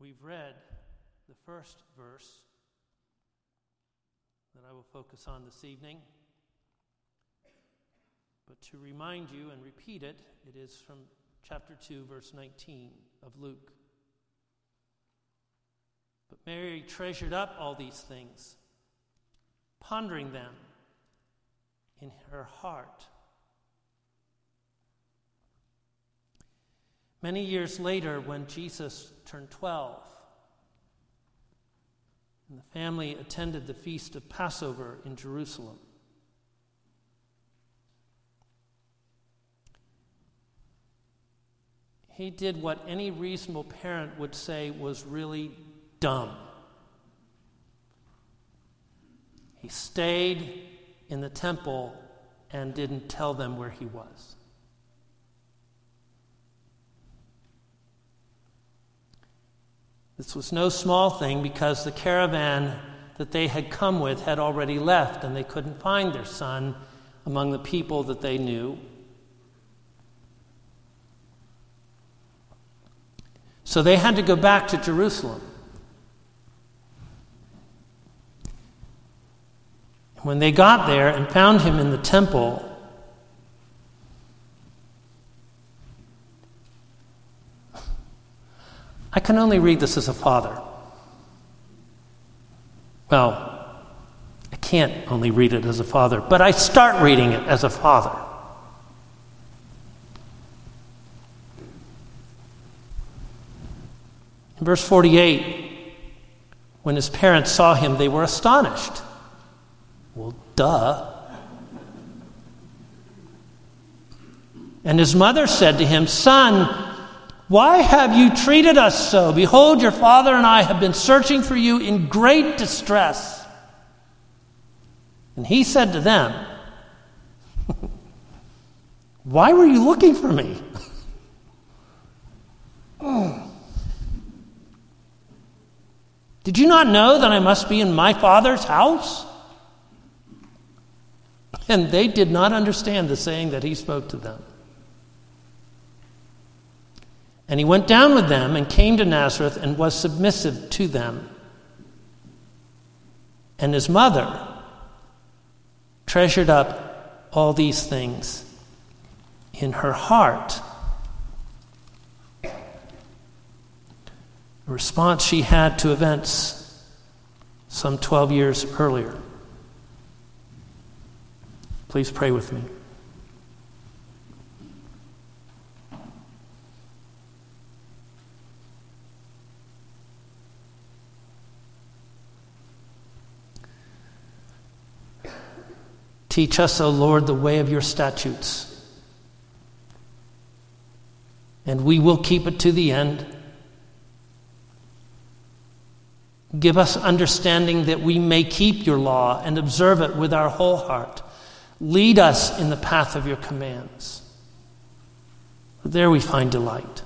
We've read the first verse that I will focus on this evening. But to remind you and repeat it, it is from chapter 2, verse 19 of Luke. But Mary treasured up all these things, pondering them in her heart. Many years later, when Jesus turned 12, and the family attended the feast of Passover in Jerusalem, he did what any reasonable parent would say was really dumb. He stayed in the temple and didn't tell them where he was. This was no small thing because the caravan that they had come with had already left and they couldn't find their son among the people that they knew. So they had to go back to Jerusalem. When they got there and found him in the temple, I can only read this as a father. Well, I can't only read it as a father, but I start reading it as a father. In verse 48, when his parents saw him, they were astonished. Well, duh. And his mother said to him, "Son, why have you treated us so? Behold, your father and I have been searching for you in great distress." And he said to them, "Why were you looking for me? Did you not know that I must be in my father's house?" And they did not understand the saying that he spoke to them. And he went down with them and came to Nazareth and was submissive to them. And his mother treasured up all these things in her heart. A response she had to events some 12 years earlier. Please pray with me. Teach us, O Lord, the way of your statutes, and we will keep it to the end. Give us understanding that we may keep your law and observe it with our whole heart. Lead us in the path of your commands. For there we find delight.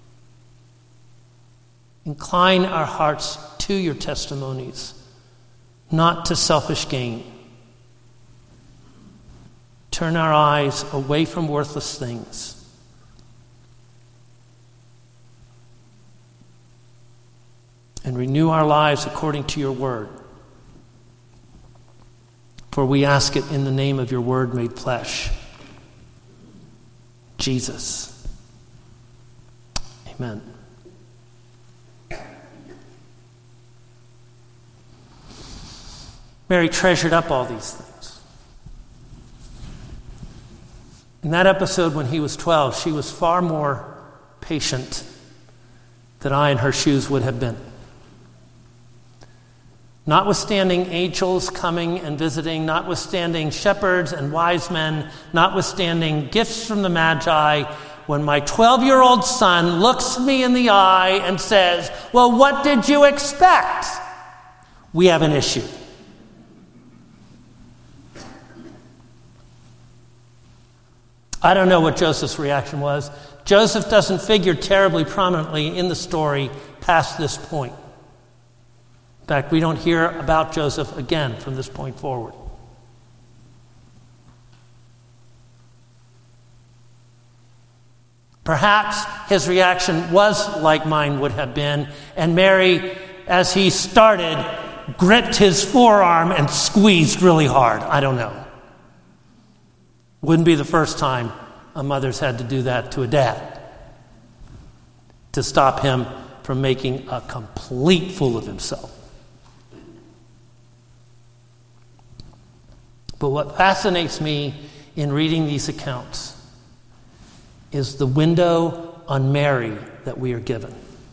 Incline our hearts to your testimonies, not to selfish gain. Turn our eyes away from worthless things. And renew our lives according to your word. For we ask it in the name of your word made flesh, Jesus. Amen. Mary treasured up all these things. In that episode when he was 12, she was far more patient than I in her shoes would have been. Notwithstanding angels coming and visiting, notwithstanding shepherds and wise men, notwithstanding gifts from the Magi, when my 12-year-old son looks me in the eye and says, "Well, what did you expect?" we have an issue. I don't know what Joseph's reaction was. Joseph doesn't figure terribly prominently in the story past this point. In fact, we don't hear about Joseph again from this point forward. Perhaps his reaction was like mine would have been, and Mary, as he started, gripped his forearm and squeezed really hard. I don't know. Wouldn't be the first time a mother's had to do that to a dad, to stop him from making a complete fool of himself. But what fascinates me in reading these accounts is the window on Mary that we are given.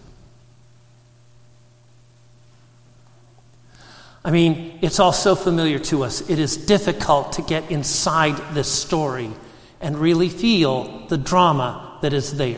I mean, it's all so familiar to us. It is difficult to get inside this story and really feel the drama that is there.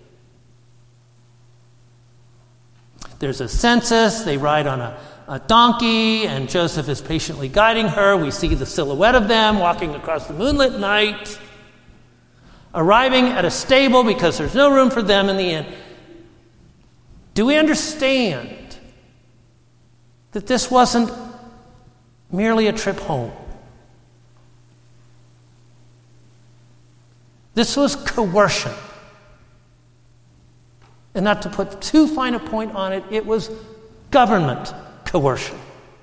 There's a census, they ride on a donkey, and Joseph is patiently guiding her. We see the silhouette of them walking across the moonlit night, arriving at a stable because there's no room for them in the inn. Do we understand that this wasn't merely a trip home? This was coercion. And not to put too fine a point on it, it was government coercion.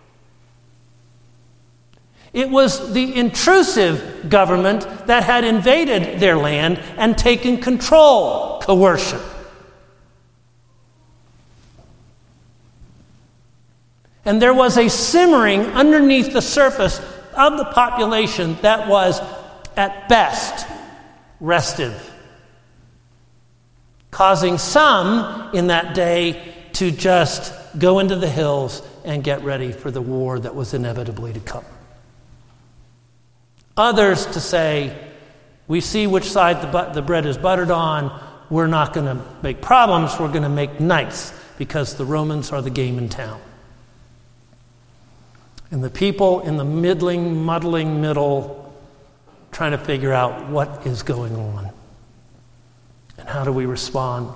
It was the intrusive government that had invaded their land and taken control. Coercion. And there was a simmering underneath the surface of the population that was, at best, restive, causing some in that day to just go into the hills and get ready for the war that was inevitably to come. Others to say, we see which side the bread is buttered on, we're not going to make problems, we're going to make nice, because the Romans are the game in town. And the people in the muddling middle, trying to figure out what is going on and how do we respond.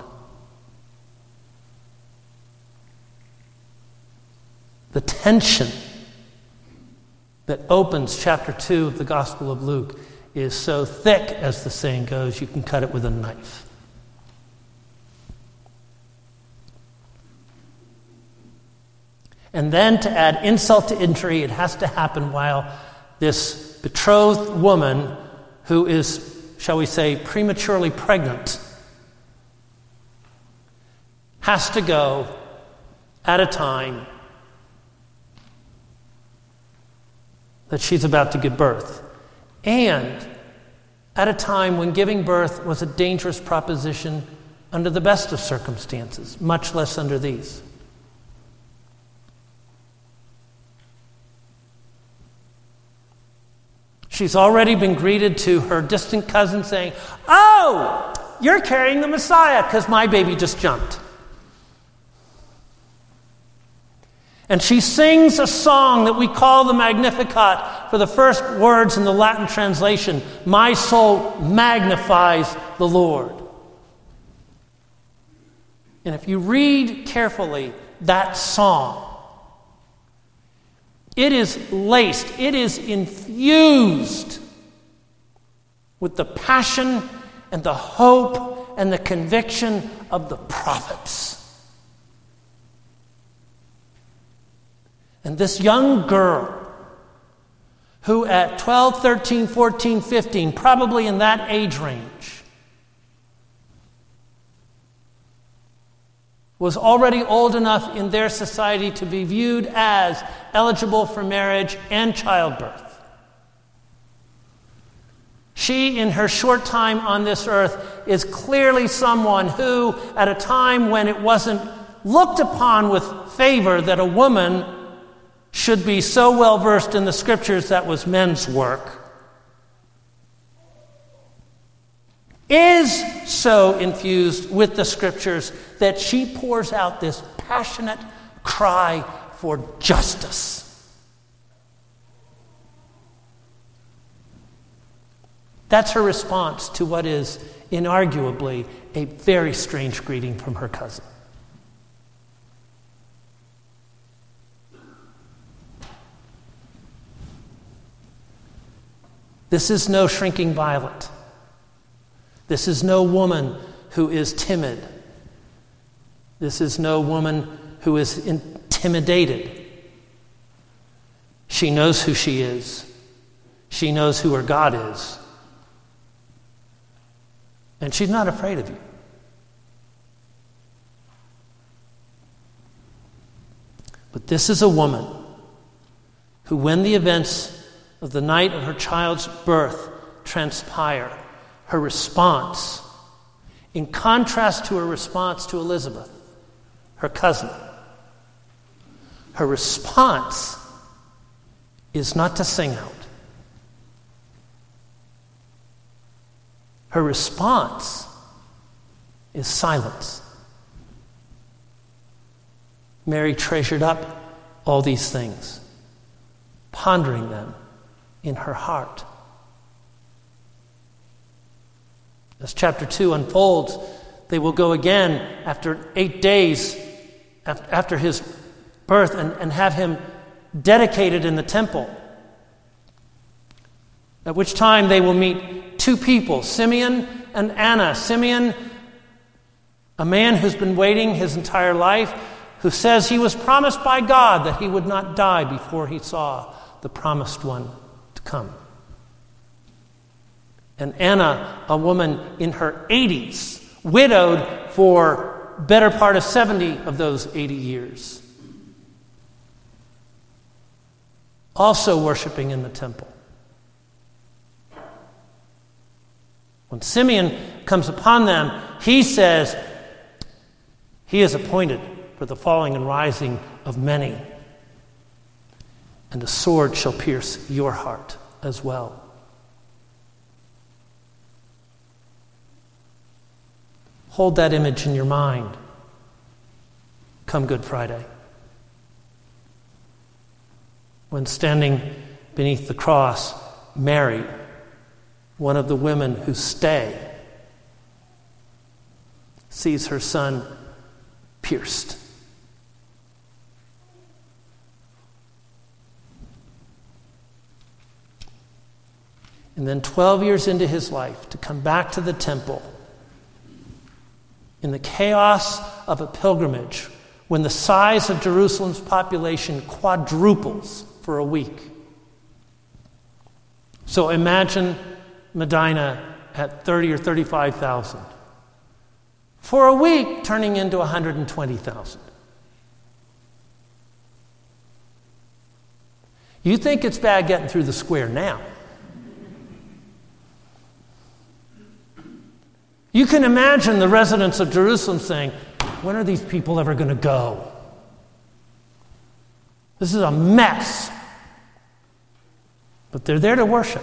The tension that opens chapter 2 of the Gospel of Luke is so thick, as the saying goes, you can cut it with a knife. And then to add insult to injury, it has to happen while this betrothed woman, who is, shall we say, prematurely pregnant, has to go at a time that she's about to give birth. And at a time when giving birth was a dangerous proposition under the best of circumstances, much less under these. She's already been greeted to her distant cousin saying, "Oh, you're carrying the Messiah because my baby just jumped." And she sings a song that we call the Magnificat for the first words in the Latin translation, "My soul magnifies the Lord." And if you read carefully that song, it is laced, it is infused with the passion and the hope and the conviction of the prophets. And this young girl, who at 12, 13, 14, 15, probably in that age range, was already old enough in their society to be viewed as eligible for marriage and childbirth. She, in her short time on this earth, is clearly someone who, at a time when it wasn't looked upon with favor that a woman should be so well versed in the scriptures that was men's work, is so infused with the scriptures that she pours out this passionate cry for justice. That's her response to what is inarguably a very strange greeting from her cousin. This is no shrinking violet. This is no woman who is timid. This is no woman who is intimidated. She knows who she is. She knows who her God is. And she's not afraid of you. But this is a woman who, when the events of the night of her child's birth transpire, her response, in contrast to her response to Elizabeth, her cousin, her response is not to sing out. Her response is silence. Mary treasured up all these things, pondering them in her heart. As chapter 2 unfolds, they will go again after 8 days after his birth and have him dedicated in the temple. At which time they will meet two people, Simeon and Anna. Simeon, a man who's been waiting his entire life, who says he was promised by God that he would not die before he saw the promised one to come. And Anna, a woman in her 80s, widowed for better part of 70 of those 80 years, also worshiping in the temple. When Simeon comes upon them, he says, he is appointed for the falling and rising of many, and a sword shall pierce your heart as well. Hold that image in your mind come Good Friday, when standing beneath the cross, Mary, one of the women who stay, sees her son pierced. And then 12 years into his life, to come back to the temple in the chaos of a pilgrimage, when the size of Jerusalem's population quadruples for a week. So imagine Medina at 30 or 35,000. For a week, turning into 120,000. You think it's bad getting through the square now. You can imagine the residents of Jerusalem saying, when are these people ever going to go? This is a mess. But they're there to worship.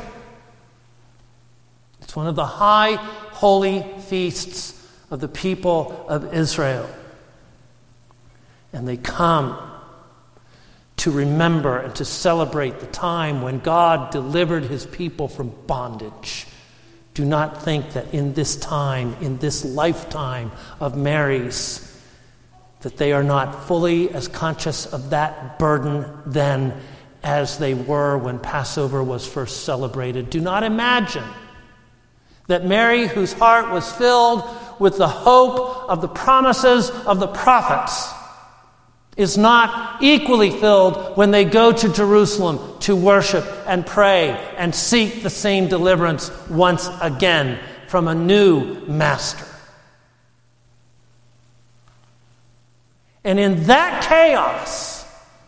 It's one of the high holy feasts of the people of Israel. And they come to remember and to celebrate the time when God delivered his people from bondage. Do not think that in this time, in this lifetime of Mary's, that they are not fully as conscious of that burden then as they were when Passover was first celebrated. Do not imagine that Mary, whose heart was filled with the hope of the promises of the prophets, is not equally filled when they go to Jerusalem to worship and pray and seek the same deliverance once again from a new master. And in that chaos,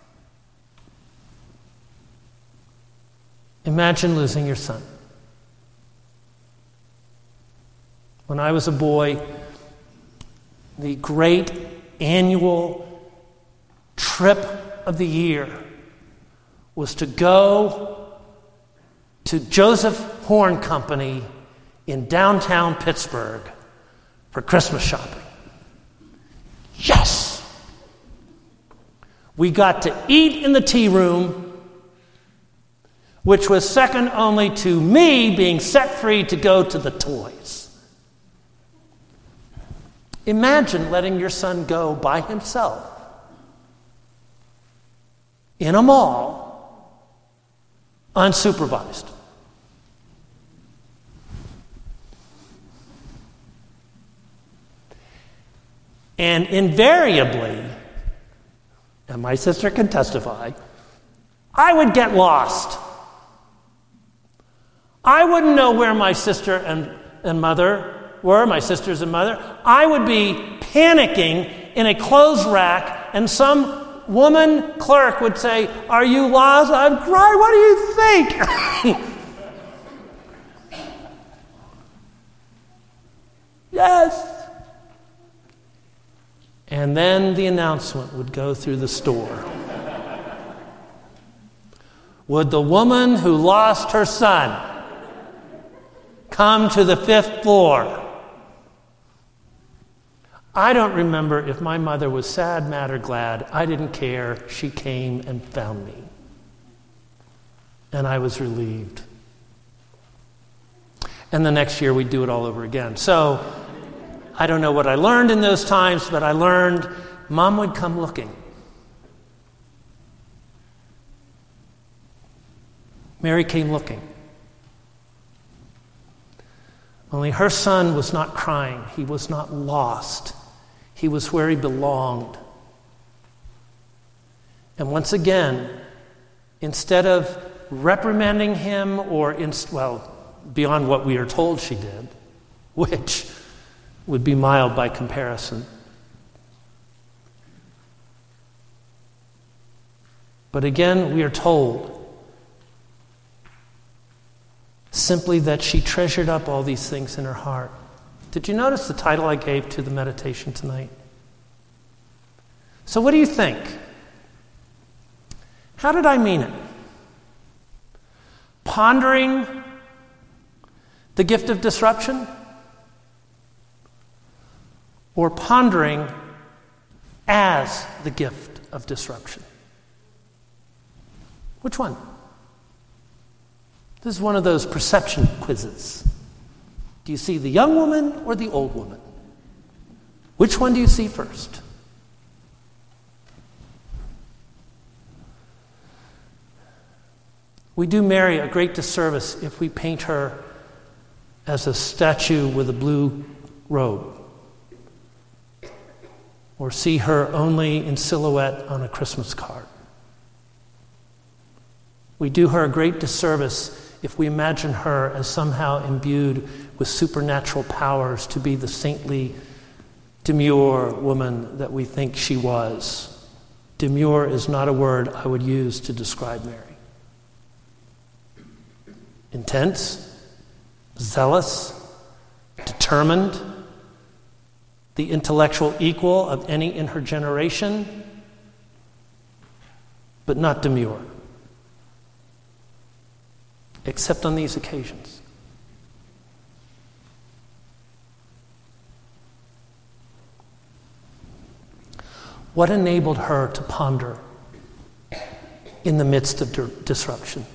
imagine losing your son. When I was a boy, the great annual trip of the year was to go to Joseph Horn Company in downtown Pittsburgh for Christmas shopping. Yes! We got to eat in the tea room, which was second only to me being set free to go to the toys. Imagine letting your son go by himself in a mall, unsupervised. And invariably, and my sister can testify, I would get lost. I wouldn't know where my sister and mother were, my sisters and mother. I would be panicking in a clothes rack, and some woman clerk would say, "Are you lost?" I'd cry, "What do you think?" Yes. And then the announcement would go through the store. Would the woman who lost her son come to the 5th floor? I don't remember if my mother was sad, mad, or glad. I didn't care. She came and found me. And I was relieved. And the next year we'd do it all over again. So I don't know what I learned in those times, but I learned Mom would come looking. Mary came looking. Only her son was not crying. He was not lost. He was where he belonged. And once again, instead of reprimanding him beyond what we are told she did, which would be mild by comparison. But again, we are told simply that she treasured up all these things in her heart. Did you notice the title I gave to the meditation tonight? So what do you think? How did I mean it? Pondering the gift of disruption? Or pondering as the gift of disruption? Which one? This is one of those perception quizzes. Do you see the young woman or the old woman? Which one do you see first? We do Mary a great disservice if we paint her as a statue with a blue robe, or see her only in silhouette on a Christmas card. We do her a great disservice if we imagine her as somehow imbued with supernatural powers to be the saintly, demure woman that we think she was. Demure is not a word I would use to describe Mary. Intense, zealous, determined, the intellectual equal of any in her generation, but not demure, except on these occasions. What enabled her to ponder in the midst of disruption?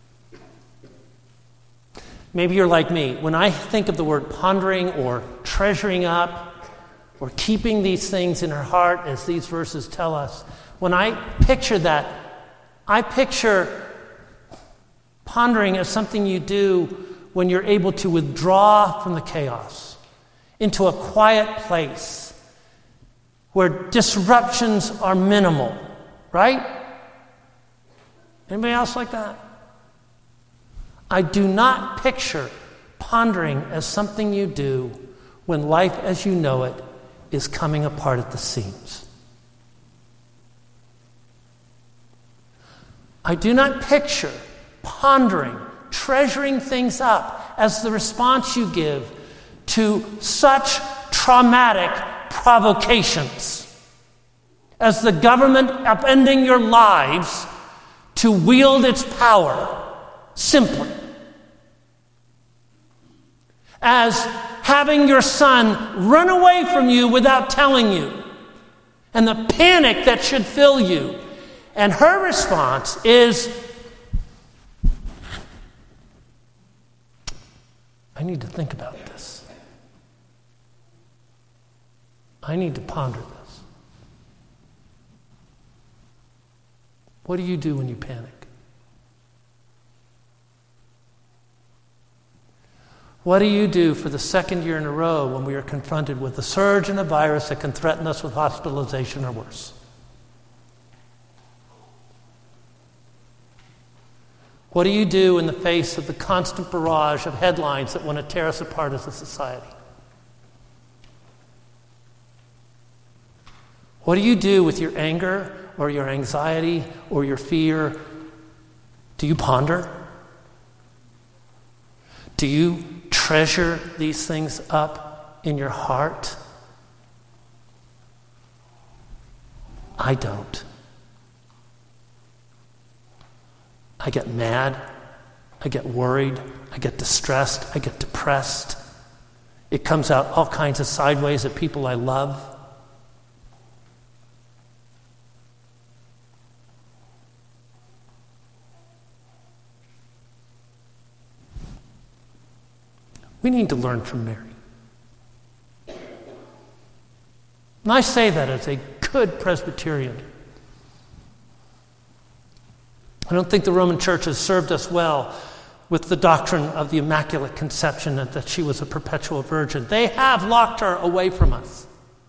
Maybe you're like me. When I think of the word pondering or treasuring up or keeping these things in her heart, as these verses tell us, when I picture that, I picture pondering as something you do when you're able to withdraw from the chaos into a quiet place where disruptions are minimal, right? Anybody else like that? I do not picture pondering as something you do when life as you know it is coming apart at the seams. I do not picture pondering, treasuring things up as the response you give to such traumatic provocations as the government upending your lives to wield its power simply. As having your son run away from you without telling you, and the panic that should fill you. And her response is, I need to think about this. I need to ponder this. What do you do when you panic? What do you do for the second year in a row when we are confronted with a surge in a virus that can threaten us with hospitalization or worse? What do you do in the face of the constant barrage of headlines that want to tear us apart as a society? What do you do with your anger or your anxiety or your fear? Do you ponder? Do you treasure these things up in your heart? I don't. I get mad, I get worried, I get distressed, I get depressed. It comes out all kinds of sideways at people I love. We need to learn from Mary. And I say that as a good Presbyterian. I don't think the Roman Church has served us well with the doctrine of the Immaculate Conception and that she was a perpetual virgin. They have locked her away from us.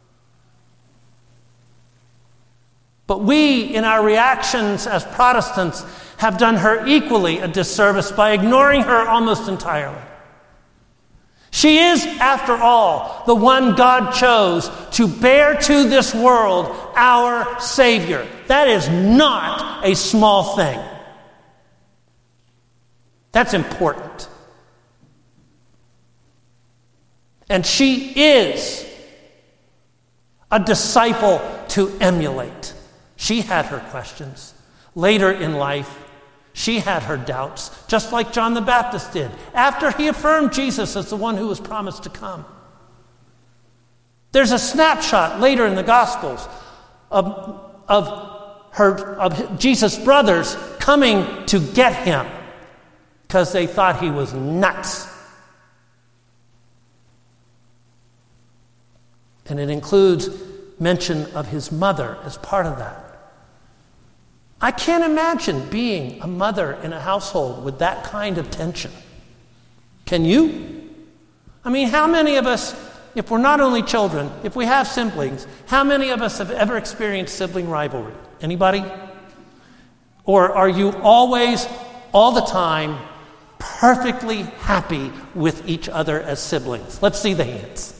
But we, in our reactions as Protestants, have done her equally a disservice by ignoring her almost entirely. She is, after all, the one God chose to bear to this world our Savior. That is not a small thing. That's important. And she is a disciple to emulate. She had her questions. Later in life, she had her doubts, just like John the Baptist did, after he affirmed Jesus as the one who was promised to come. There's a snapshot later in the Gospels of Jesus' brothers coming to get him because they thought he was nuts. And it includes mention of his mother as part of that. I can't imagine being a mother in a household with that kind of tension. Can you? I mean, how many of us, if we're not only children, if we have siblings, how many of us have ever experienced sibling rivalry? Anybody? Or are you always, all the time, perfectly happy with each other as siblings? Let's see the hands.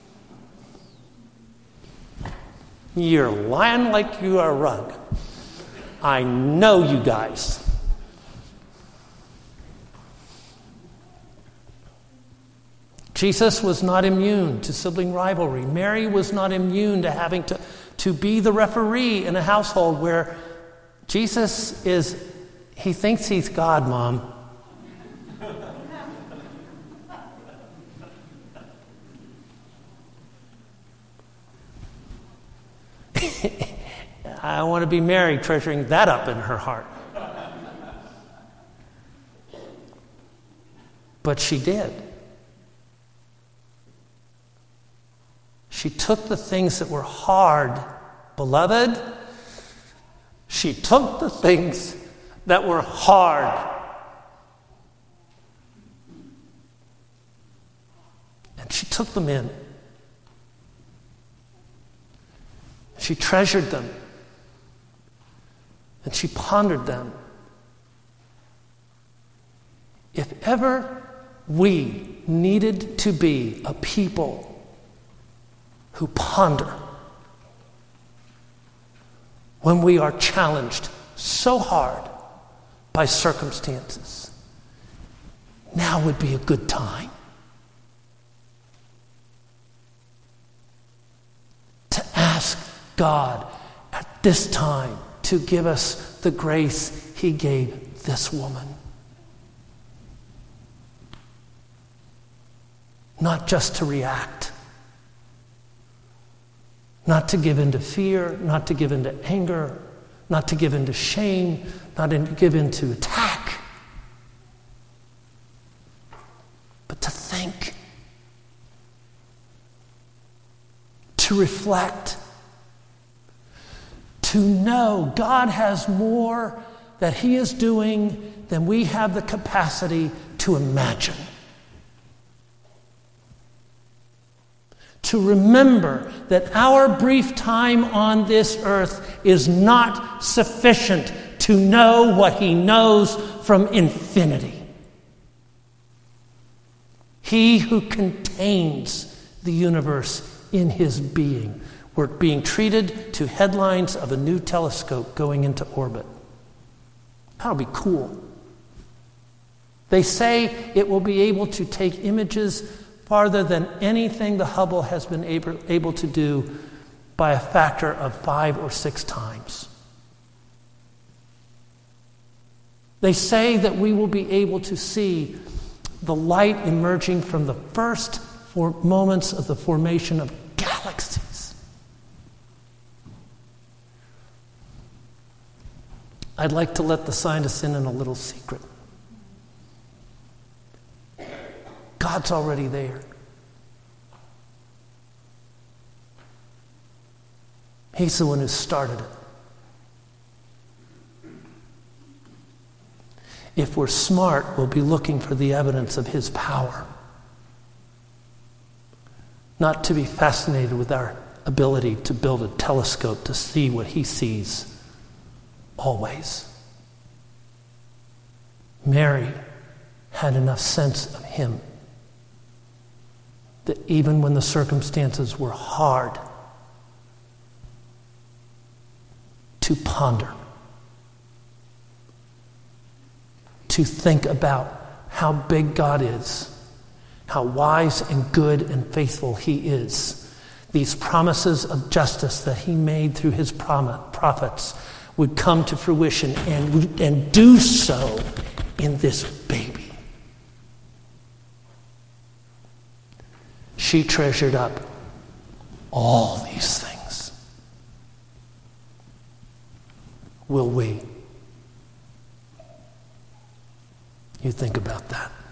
You're lying like you are a rug. I know you guys. Jesus was not immune to sibling rivalry. Mary was not immune to having to be the referee in a household where Jesus he thinks he's God, Mom. I want to be Mary, treasuring that up in her heart. But she did. She took the things that were hard, beloved. She took the things that were hard. And she took them in. She treasured them. And she pondered them. If ever we needed to be a people who ponder when we are challenged so hard by circumstances, now would be a good time to ask God at this time to give us the grace he gave this woman. Not just to react, not to give in to fear, not to give in to anger, not to give in to shame, not to give in to attack, but to think, to reflect, to know God has more that he is doing than we have the capacity to imagine. to remember that our brief time on this earth is not sufficient to know what he knows from infinity. He who contains the universe in his being. We're being treated to headlines of a new telescope going into orbit. That'll be cool. They say it will be able to take images farther than anything the Hubble has been able to do by a factor of 5 or 6 times. They say that we will be able to see the light emerging from the first moments of the formation of galaxies. I'd like to let the scientists in on a little secret. God's already there. He's the one who started it. If we're smart, we'll be looking for the evidence of his power. Not to be fascinated with our ability to build a telescope to see what he sees always. Mary had enough sense of him that even when the circumstances were hard, to ponder, to think about how big God is, how wise and good and faithful he is. These promises of justice that he made through his prophets would come to fruition and do so in this baby. She treasured up all these things. Will we? You think about that.